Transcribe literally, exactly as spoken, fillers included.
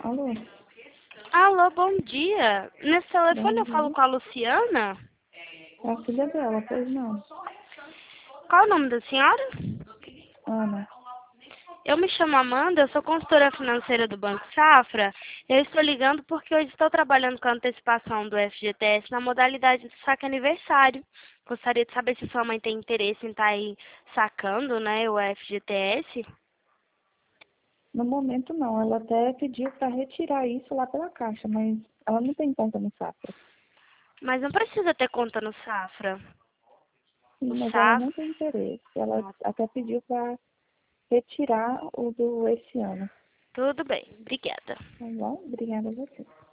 Alô? Alô, bom dia. Nesse telefone Bom eu falo dia. com a Luciana. É a filha dela, pois não. Qual é o nome da senhora? Ana. Eu me chamo Amanda, eu sou consultora financeira do Banco Safra. Eu estou ligando porque hoje estou trabalhando com a antecipação do F G T S na modalidade de saque aniversário. Gostaria de saber se sua mãe tem interesse em estar aí sacando, né, o F G T S. No momento não, ela até pediu para retirar isso lá pela caixa, mas ela não tem conta no Safra. Mas não precisa ter conta no Safra. Sim, O mas ela não Safra... tem interesse. Ela até pediu para retirar o do esse ano. Tudo bem, obrigada. Tá bom? Obrigada a você.